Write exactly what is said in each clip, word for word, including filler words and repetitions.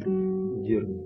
Герман.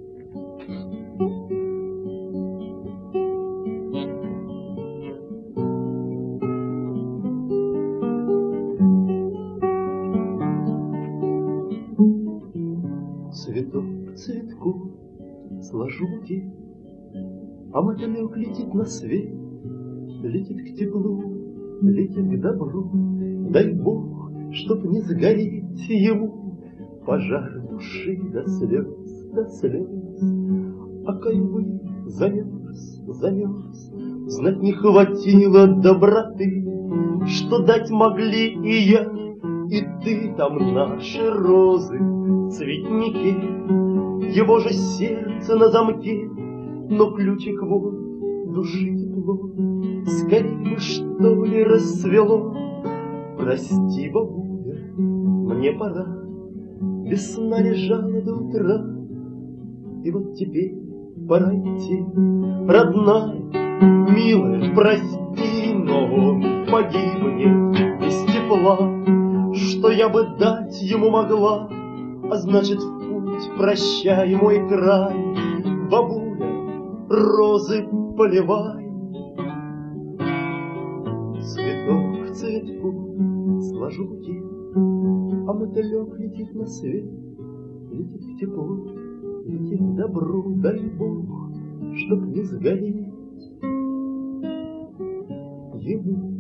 Цветок к цветку сложу букет, а мотылек летит на свет, летит к теплу, летит к добру. Дай Бог, чтоб не сгореть ему пожар души до слез, до слез. А кайвы замерз, замерз, знать не хватило доброты, что дать могли и я, и ты. Там наши розы в цветнике, его же сердце на замке, но ключик вот, души тепло, скорей бы что ли расцвело. Прости, бабуля, мне пора, весна лежала до утра, и вот теперь пора идти. Родная, милая, прости, но он погибнет без тепла, что я бы дать ему могла, а значит в путь прощай мой край. Бабуля, розы поливай, цветок к цветку сложу букет, а мотылек летит на свет, летит к теплу, летит к добру. Дай Бог, чтоб не сгореть ему.